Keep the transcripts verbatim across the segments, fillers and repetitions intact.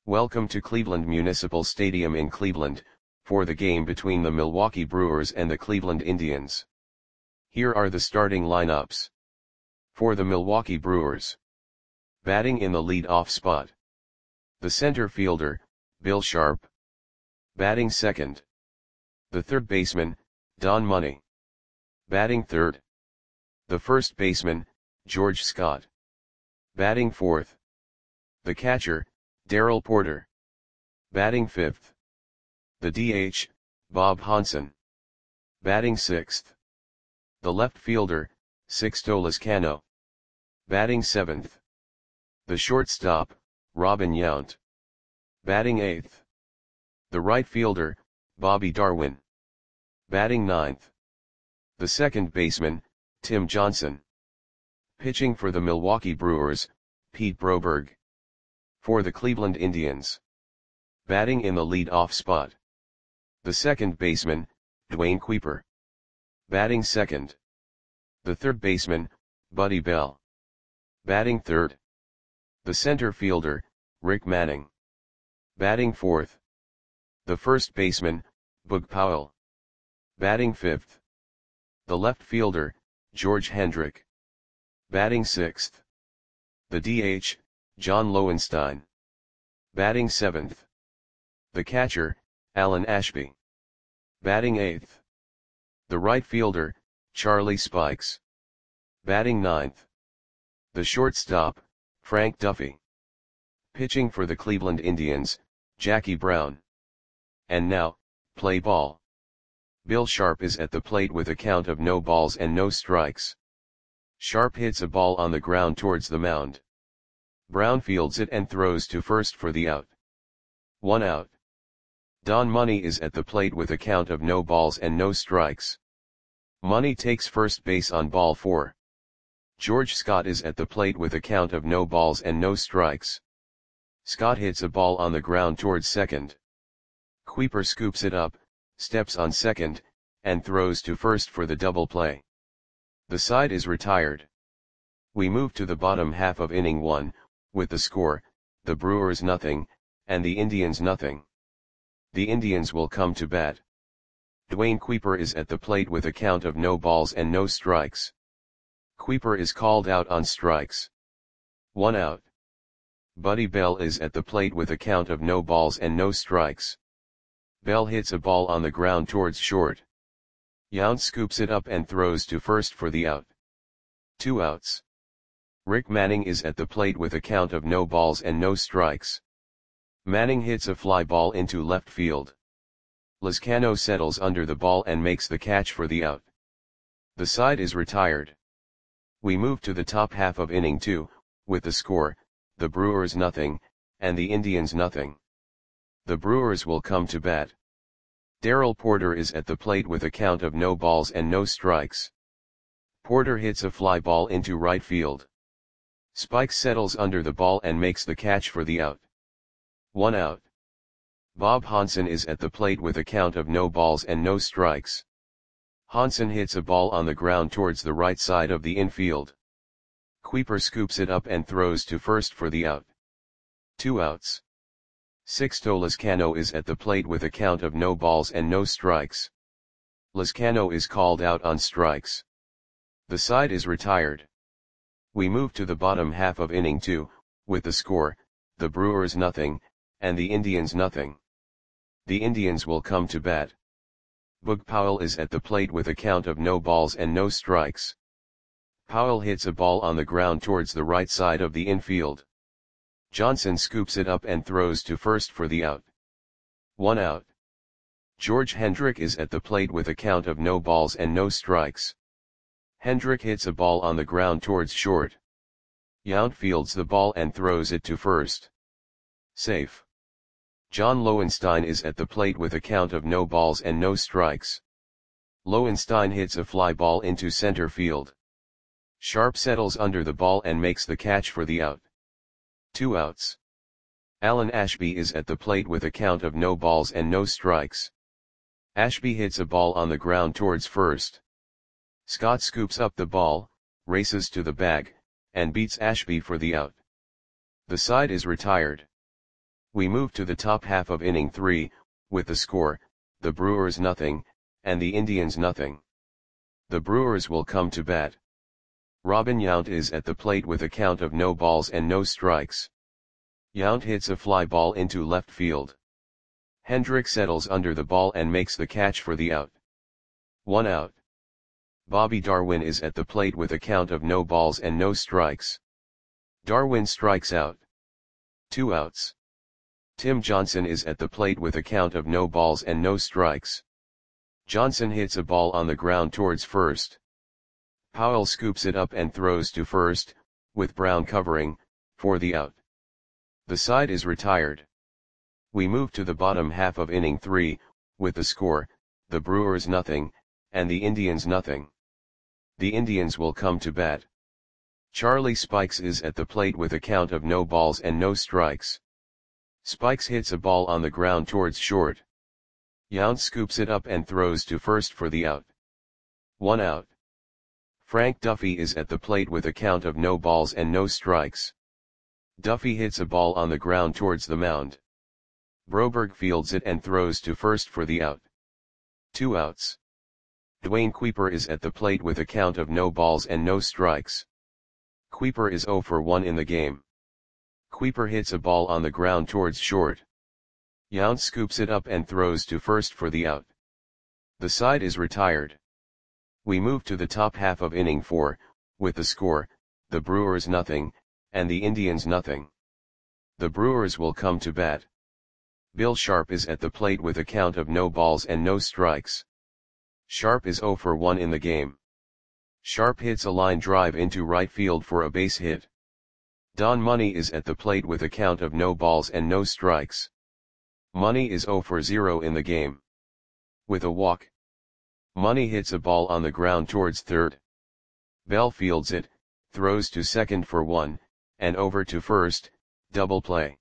Welcome to Cleveland Municipal Stadium in Cleveland, for the game between the Milwaukee Brewers and the Cleveland Indians. Here are the starting lineups. For the Milwaukee Brewers. Batting in the lead-off spot. The center fielder, Bill Sharp. Batting second. The third baseman, Don Money. Batting third. The first baseman, George Scott. Batting fourth. The catcher, Darrell Porter. Batting fifth. The D H, Bob Hansen. Batting sixth. The left fielder, Sixto Lezcano. Batting seventh. The shortstop, Robin Yount. Batting eighth. The right fielder, Bobby Darwin. Batting ninth. The second baseman, Tim Johnson. Pitching for the Milwaukee Brewers, Pete Broberg. For the Cleveland Indians. Batting in the lead-off spot. The second baseman, Dwayne Kuiper. Batting second. The third baseman, Buddy Bell. Batting third. The center fielder, Rick Manning. Batting fourth. The first baseman, Boog Powell. Batting fifth. The left fielder, George Hendrick. Batting sixth. The D H, John Lowenstein. Batting seventh. The catcher, Alan Ashby. Batting eighth. The right fielder, Charlie Spikes. Batting ninth. The shortstop, Frank Duffy. Pitching for the Cleveland Indians, Jackie Brown. And now, play ball. Bill Sharp is at the plate with a count of no balls and no strikes. Sharp hits a ball on the ground towards the mound. Brown fields it and throws to first for the out. One out. Don Money is at the plate with a count of no balls and no strikes. Money takes first base on ball four. George Scott is at the plate with a count of no balls and no strikes. Scott hits a ball on the ground towards second. Kuiper scoops it up, steps on second, and throws to first for the double play. The side is retired. We move to the bottom half of inning one, with the score, the Brewers nothing, and the Indians nothing. The Indians will come to bat. Dwayne Kuiper is at the plate with a count of no balls and no strikes. Kuiper is called out on strikes. One out. Buddy Bell is at the plate with a count of no balls and no strikes. Bell hits a ball on the ground towards short. Yount scoops it up and throws to first for the out. Two outs. Rick Manning is at the plate with a count of no balls and no strikes. Manning hits a fly ball into left field. Lezcano settles under the ball and makes the catch for the out. The side is retired. We move to the top half of inning two, with the score, the Brewers nothing, and the Indians nothing. The Brewers will come to bat. Darrell Porter is at the plate with a count of no balls and no strikes. Porter hits a fly ball into right field. Spikes settles under the ball and makes the catch for the out. One out. Bob Hansen is at the plate with a count of no balls and no strikes. Hansen hits a ball on the ground towards the right side of the infield. Kuiper scoops it up and throws to first for the out. Two outs. Sixto Lezcano is at the plate with a count of no balls and no strikes. Lezcano is called out on strikes. The side is retired. We move to the bottom half of inning two, with the score, the Brewers nothing, and the Indians nothing. The Indians will come to bat. Boog Powell is at the plate with a count of no balls and no strikes. Powell hits a ball on the ground towards the right side of the infield. Johnson scoops it up and throws to first for the out. One out. George Hendrick is at the plate with a count of no balls and no strikes. Hendrick hits a ball on the ground towards short. Yount fields the ball and throws it to first. Safe. John Lowenstein is at the plate with a count of no balls and no strikes. Lowenstein hits a fly ball into center field. Sharp settles under the ball and makes the catch for the out. Two outs. Alan Ashby is at the plate with a count of no balls and no strikes. Ashby hits a ball on the ground towards first. Scott scoops up the ball, races to the bag, and beats Ashby for the out. The side is retired. We move to the top half of inning three, with the score, the Brewers nothing, and the Indians nothing. The Brewers will come to bat. Robin Yount is at the plate with a count of no balls and no strikes. Yount hits a fly ball into left field. Hendrick settles under the ball and makes the catch for the out. One out. Bobby Darwin is at the plate with a count of no balls and no strikes. Darwin strikes out. Two outs. Tim Johnson is at the plate with a count of no balls and no strikes. Johnson hits a ball on the ground towards first. Powell scoops it up and throws to first, with Brown covering, for the out. The side is retired. We move to the bottom half of inning three, with the score, the Brewers nothing, and the Indians nothing. The Indians will come to bat. Charlie Spikes is at the plate with a count of no balls and no strikes. Spikes hits a ball on the ground towards short. Yount scoops it up and throws to first for the out. One out. Frank Duffy is at the plate with a count of no balls and no strikes. Duffy hits a ball on the ground towards the mound. Broberg fields it and throws to first for the out. Two outs. Dwayne Kuiper is at the plate with a count of no balls and no strikes. Kuiper is oh for one in the game. Kuiper hits a ball on the ground towards short. Yount scoops it up and throws to first for the out. The side is retired. We move to the top half of inning four, with the score, the Brewers nothing, and the Indians nothing. The Brewers will come to bat. Bill Sharp is at the plate with a count of no balls and no strikes. Sharp is oh for one in the game. Sharp hits a line drive into right field for a base hit. Don Money is at the plate with a count of no balls and no strikes. Money is oh for zero in the game. With a walk. Money hits a ball on the ground towards third. Bell fields it, throws to second for one, and over to first, double play.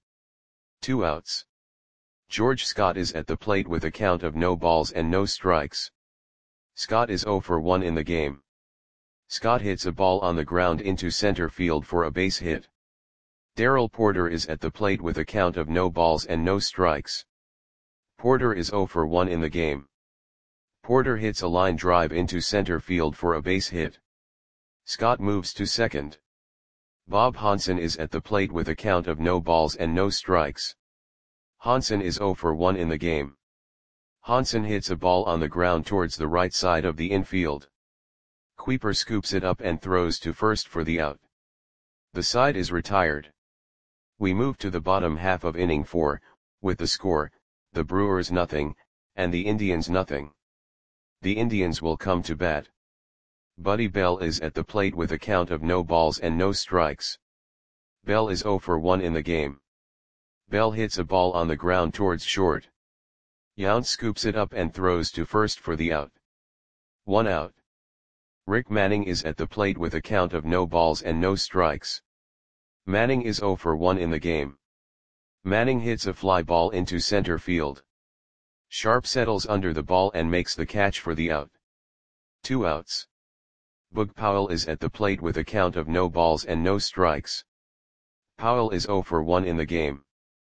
Two outs. George Scott is at the plate with a count of no balls and no strikes. Scott is oh for one in the game. Scott hits a ball on the ground into center field for a base hit. Darrell Porter is at the plate with a count of no balls and no strikes. Porter is oh for one in the game. Porter hits a line drive into center field for a base hit. Scott moves to second. Bob Hansen is at the plate with a count of no balls and no strikes. Hansen is oh for one in the game. Hansen hits a ball on the ground towards the right side of the infield. Kuiper scoops it up and throws to first for the out. The side is retired. We move to the bottom half of inning four, with the score, the Brewers nothing, and the Indians nothing. The Indians will come to bat. Buddy Bell is at the plate with a count of no balls and no strikes. Bell is oh for one in the game. Bell hits a ball on the ground towards short. Yount scoops it up and throws to first for the out. One out. Rick Manning is at the plate with a count of no balls and no strikes. Manning is oh for one in the game. Manning hits a fly ball into center field. Sharp settles under the ball and makes the catch for the out. Two outs. Boog Powell is at the plate with a count of no balls and no strikes. Powell is oh for one in the game.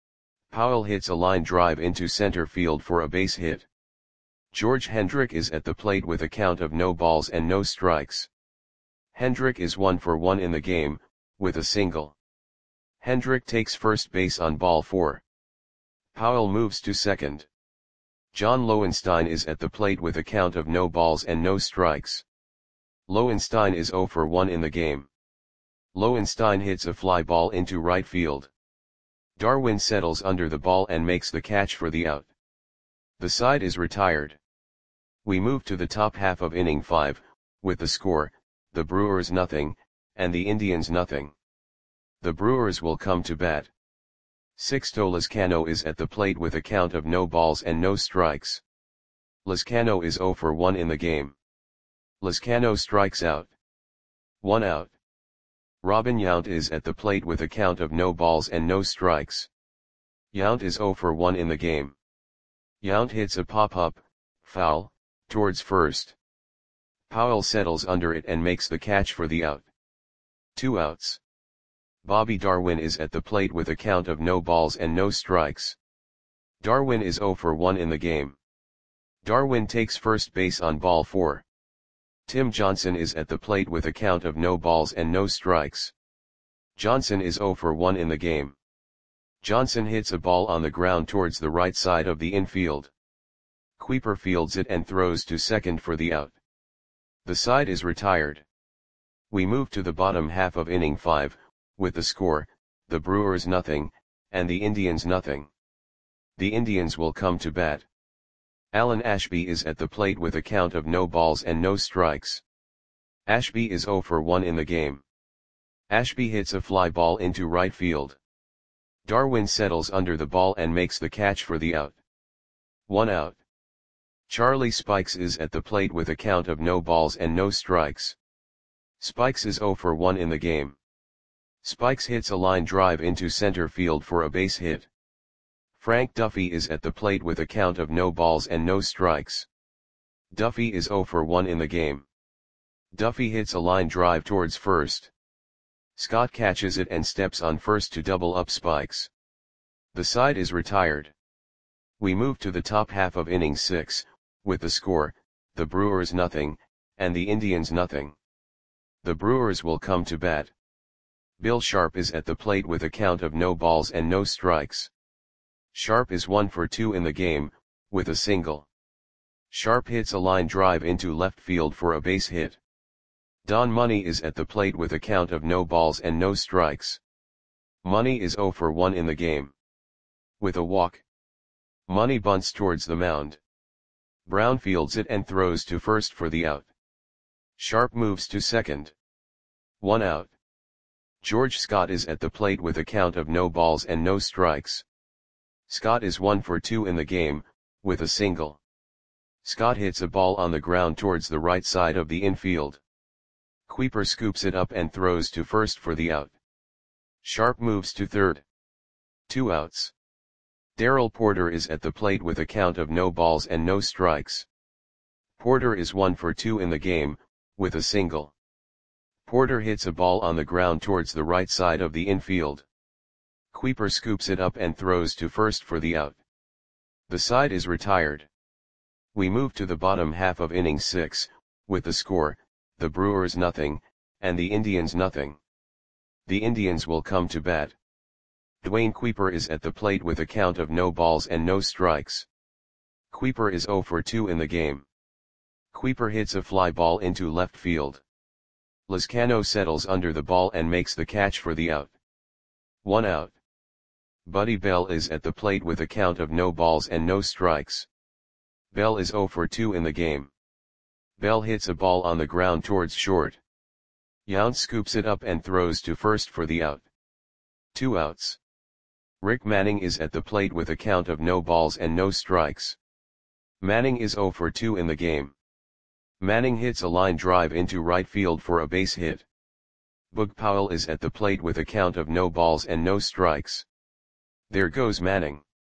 Powell hits a line drive into center field for a base hit. George Hendrick is at the plate with a count of no balls and no strikes. Hendrick is one for one in the game, with a single. Hendrick takes first base on ball four. Powell moves to second. John Lowenstein is at the plate with a count of no balls and no strikes. Lowenstein is oh for one in the game. Lowenstein hits a fly ball into right field. Darwin settles under the ball and makes the catch for the out. The side is retired. We move to the top half of inning five, with the score, the Brewers nothing, and the Indians nothing. The Brewers will come to bat. Sixto Lezcano is at the plate with a count of no balls and no strikes. Lezcano is oh for one in the game. Lezcano strikes out. One out. Robin Yount is at the plate with a count of no balls and no strikes. Yount is oh for one in the game. Yount hits a pop-up, foul, towards first. Powell settles under it and makes the catch for the out. Two outs. Bobby Darwin is at the plate with a count of no balls and no strikes. Darwin is zero for one in the game. Darwin takes first base on ball four. Tim Johnson is at the plate with a count of no balls and no strikes. Johnson is zero for one in the game. Johnson hits a ball on the ground towards the right side of the infield. Kuiper fields it and throws to second for the out. The side is retired. We move to the bottom half of inning five, with the score, the Brewers nothing, and the Indians nothing. The Indians will come to bat. Alan Ashby is at the plate with a count of no balls and no strikes. Ashby is zero for one in the game. Ashby hits a fly ball into right field. Darwin settles under the ball and makes the catch for the out. One out. Charlie Spikes is at the plate with a count of no balls and no strikes. Spikes is zero for one in the game. Spikes hits a line drive into center field for a base hit. Frank Duffy is at the plate with a count of no balls and no strikes. Duffy is zero for one in the game. Duffy hits a line drive towards first. Scott catches it and steps on first to double up Spikes. The side is retired. We move to the top half of inning six, with the score, the Brewers nothing, and the Indians nothing. The Brewers will come to bat. Bill Sharp is at the plate with a count of no balls and no strikes. Sharp is one for two in the game, with a single. Sharp hits a line drive into left field for a base hit. Don Money is at the plate with a count of no balls and no strikes. Money is zero for one in the game. With a walk. Money bunts towards the mound. Brown fields it and throws to first for the out. Sharp moves to second. One out. George Scott is at the plate with a count of no balls and no strikes. Scott is one for two in the game, with a single. Scott hits a ball on the ground towards the right side of the infield. Kuiper scoops it up and throws to first for the out. Sharp moves to third. Two outs. Darrell Porter is at the plate with a count of no balls and no strikes. Porter is one for two in the game, with a single. Porter hits a ball on the ground towards the right side of the infield. Kuiper scoops it up and throws to first for the out. The side is retired. We move to the bottom half of inning six, with the score, the Brewers nothing, and the Indians nothing. The Indians will come to bat. Dwayne Kuiper is at the plate with a count of no balls and no strikes. Kuiper is zero for two in the game. Kuiper hits a fly ball into left field. Lizcano settles under the ball and makes the catch for the out. One out. Buddy Bell is at the plate with a count of no balls and no strikes. Bell is zero for two in the game. Bell hits a ball on the ground towards short. Yount scoops it up and throws to first for the out. Two outs. Rick Manning is at the plate with a count of no balls and no strikes. Manning is zero for two in the game. Manning hits a line drive into right field for a base hit. Boog Powell is at the plate with a count of no balls and no strikes. There goes Manning.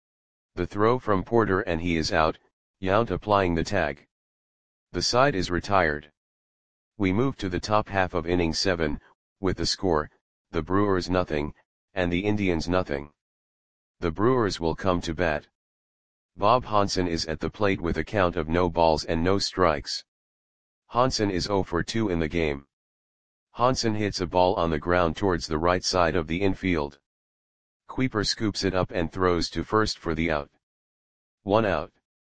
The throw from Porter and he is out, Yount applying the tag. The side is retired. We move to the top half of inning seven, with the score, the Brewers nothing, and the Indians nothing. The Brewers will come to bat. Bob Hansen is at the plate with a count of no balls and no strikes. Hansen is zero for two in the game. Hansen hits a ball on the ground towards the right side of the infield. Kuiper scoops it up and throws to first for the out. One out.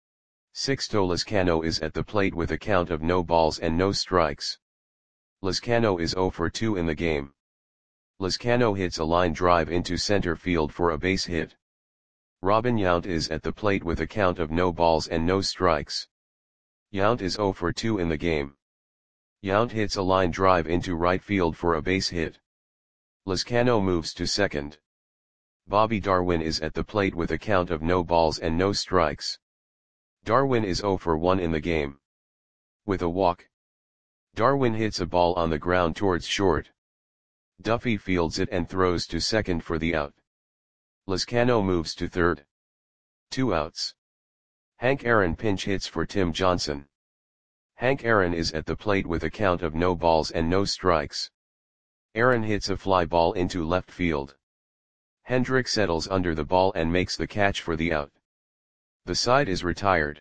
Sixto Lizcano is at the plate with a count of no balls and no strikes. Lizcano is zero for two in the game. Lizcano hits a line drive into center field for a base hit. Robin Yount is at the plate with a count of no balls and no strikes. Yount is zero for two in the game. Yount hits a line drive into right field for a base hit. Lizcano moves to second. Bobby Darwin is at the plate with a count of no balls and no strikes. Darwin is zero for one in the game. With a walk. Darwin hits a ball on the ground towards short. Duffy fields it and throws to second for the out. Lizcano moves to third. Two outs. Hank Aaron pinch hits for Tim Johnson. Hank Aaron is at the plate with a count of no balls and no strikes. Aaron hits a fly ball into left field. Hendrick settles under the ball and makes the catch for the out. The side is retired.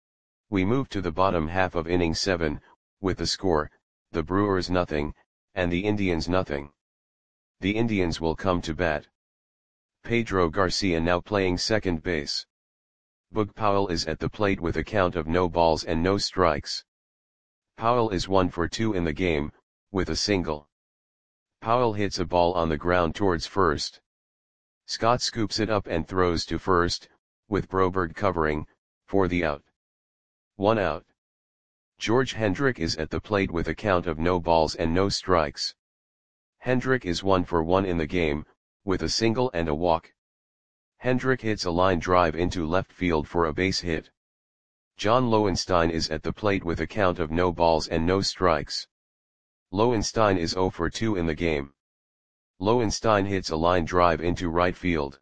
We move to the bottom half of inning seven, with the score, the Brewers nothing, and the Indians nothing. The Indians will come to bat. Pedro Garcia now playing second base. Boog Powell is at the plate with a count of no balls and no strikes. Powell is one for two in the game, with a single. Powell hits a ball on the ground towards first. Scott scoops it up and throws to first, with Broberg covering, for the out. One out. George Hendrick is at the plate with a count of no balls and no strikes. Hendrick is one for one in the game, with a single and a walk. Hendrick hits a line drive into left field for a base hit. John Lowenstein is at the plate with a count of no balls and no strikes. Lowenstein is zero for two in the game. Lowenstein hits a line drive into right field.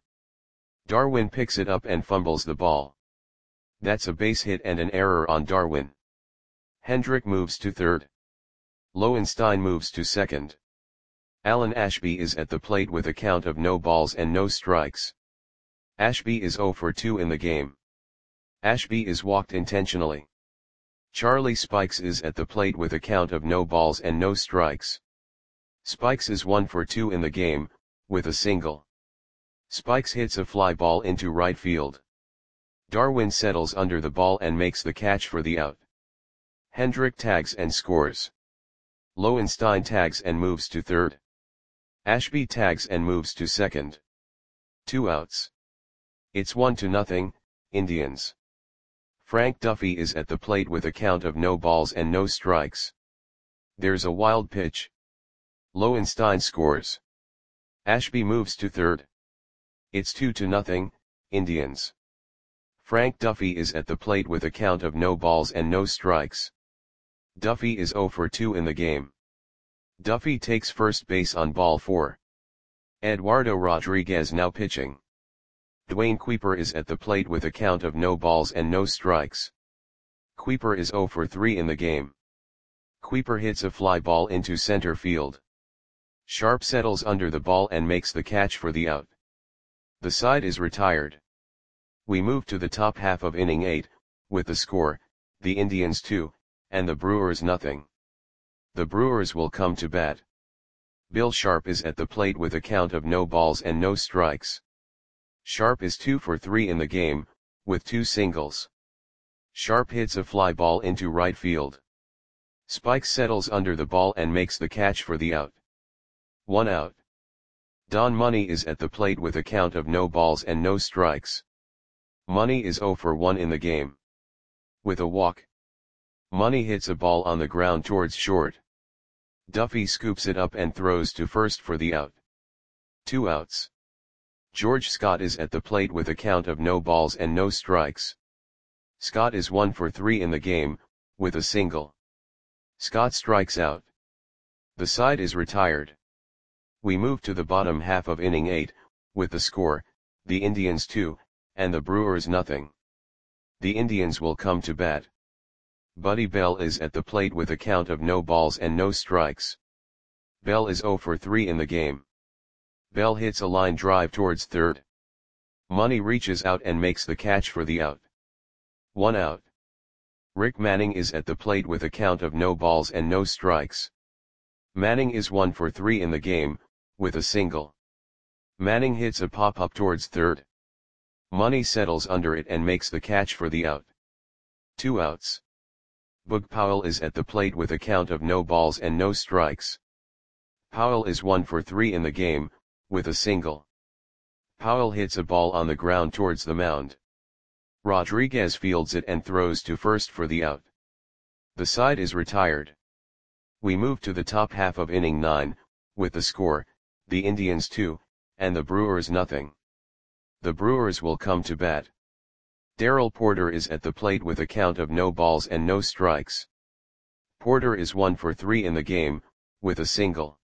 Darwin picks it up and fumbles the ball. That's a base hit and an error on Darwin. Hendrick moves to third. Lowenstein moves to second. Alan Ashby is at the plate with a count of no balls and no strikes. Ashby is zero for two in the game. Ashby is walked intentionally. Charlie Spikes is at the plate with a count of no balls and no strikes. Spikes is one for two in the game, with a single. Spikes hits a fly ball into right field. Darwin settles under the ball and makes the catch for the out. Hendrick tags and scores. Lowenstein tags and moves to third. Ashby tags and moves to second. Two outs. It's one to nothing, Indians. Frank Duffy is at the plate with a count of no balls and no strikes. There's a wild pitch. Lowenstein scores. Ashby moves to third. It's two to nothing, Indians. Frank Duffy is at the plate with a count of no balls and no strikes. Duffy is zero for two in the game. Duffy takes first base on ball four. Eduardo Rodriguez now pitching. Dwayne Kuiper is at the plate with a count of no balls and no strikes. Kuiper is zero for three in the game. Kuiper hits a fly ball into center field. Sharp settles under the ball and makes the catch for the out. The side is retired. We move to the top half of inning eight, with the score, the Indians two, and the Brewers nothing. The Brewers will come to bat. Bill Sharp is at the plate with a count of no balls and no strikes. Sharp is two for three in the game, with two singles. Sharp hits a fly ball into right field. Spikes settles under the ball and makes the catch for the out. One out. Don Money is at the plate with a count of no balls and no strikes. Money is zero for one in the game. With a walk. Money hits a ball on the ground towards short. Duffy scoops it up and throws to first for the out. Two outs. George Scott is at the plate with a count of no balls and no strikes. Scott is one for three in the game, with a single. Scott strikes out. The side is retired. We move to the bottom half of inning eight, with the score, the Indians two, and the Brewers nothing. The Indians will come to bat. Buddy Bell is at the plate with a count of no balls and no strikes. Bell is zero for three in the game. Bell hits a line drive towards third. Money reaches out and makes the catch for the out. One out. Rick Manning is at the plate with a count of no balls and no strikes. Manning is one for three in the game, with a single. Manning hits a pop-up towards third. Money settles under it and makes the catch for the out. Two outs. Boog Powell is at the plate with a count of no balls and no strikes. Powell is one for three in the game, with a single. Powell hits a ball on the ground towards the mound. Rodriguez fields it and throws to first for the out. The side is retired. We move to the top half of inning nine, with the score, the Indians two, and the Brewers nothing. The Brewers will come to bat. Darrell Porter is at the plate with a count of no balls and no strikes. Porter is one for three in the game, with a single.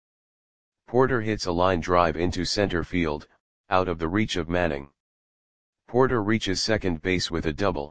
Porter hits a line drive into center field, out of the reach of Manning. Porter reaches second base with a double.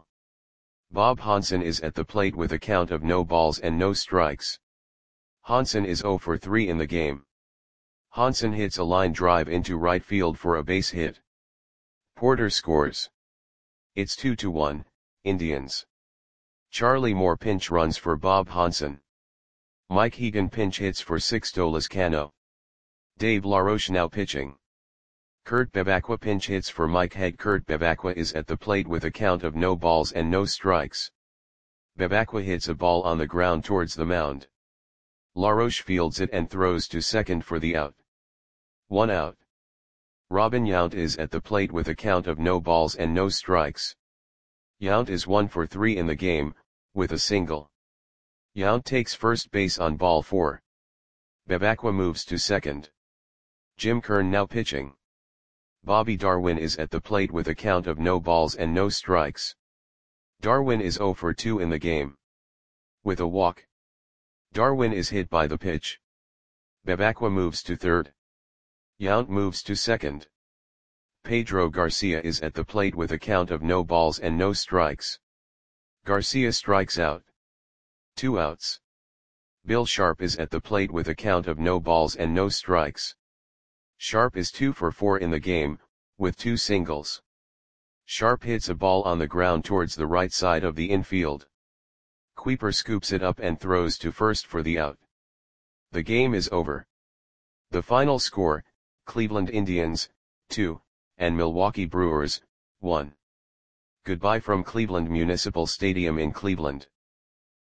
Bob Hansen is at the plate with a count of no balls and no strikes. Hansen is zero for three in the game. Hansen hits a line drive into right field for a base hit. Porter scores. It's two to one, Indians. Charlie Moore pinch runs for Bob Hansen. Mike Hegan pinch hits for Sixto Lezcano. Dave LaRoche now pitching. Kurt Bevacqua pinch hits for Mike Head. Kurt Bevacqua is at the plate with a count of no balls and no strikes. Bevacqua hits a ball on the ground towards the mound. LaRoche fields it and throws to second for the out. One out. Robin Yount is at the plate with a count of no balls and no strikes. Yount is one for three in the game, with a single. Yount takes first base on ball four. Bevacqua moves to second. Jim Kern now pitching. Bobby Darwin is at the plate with a count of no balls and no strikes. Darwin is zero for two in the game. With a walk. Darwin is hit by the pitch. Bevacqua moves to third. Yount moves to second. Pedro Garcia is at the plate with a count of no balls and no strikes. Garcia strikes out. Two outs. Bill Sharp is at the plate with a count of no balls and no strikes. Sharp is two for four in the game, with two singles. Sharp hits a ball on the ground towards the right side of the infield. Kuiper scoops it up and throws to first for the out. The game is over. The final score, Cleveland Indians, two, and Milwaukee Brewers, one. Goodbye from Cleveland Municipal Stadium in Cleveland.